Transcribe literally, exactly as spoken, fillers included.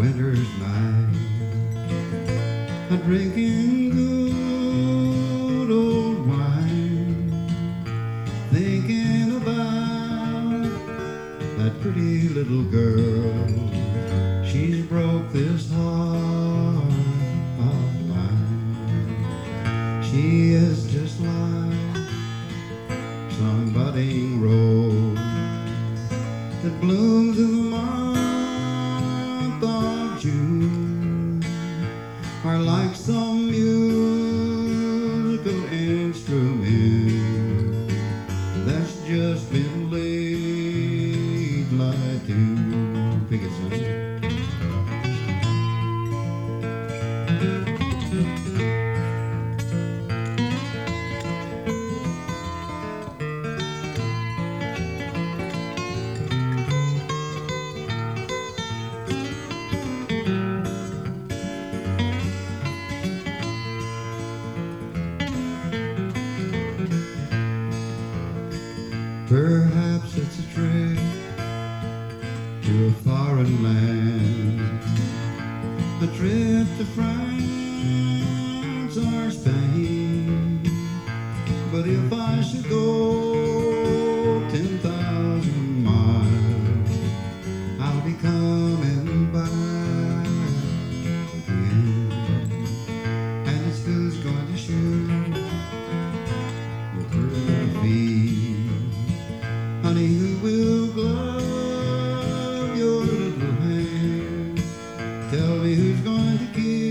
winter's night, a drinking good old wine, thinking about that pretty little girl. She's broke this heart of mine. She is just like some budding rose that blooms in the month of June, or like some musical instrument that's just been laid like to pick it, son. Perhaps it's a trip to a foreign land, a trip to France or Spain. But if I should go ten thousand miles, I'll be coming back again. And it's who's going to shoot with her feet, honey, who will glove your little hand? Tell me who's going to kill